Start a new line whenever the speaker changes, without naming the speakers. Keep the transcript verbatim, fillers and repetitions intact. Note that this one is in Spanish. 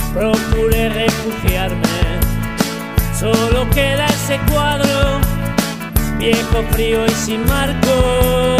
procuré refugiarme. Solo queda ese cuadro, viejo, frío y sin marco.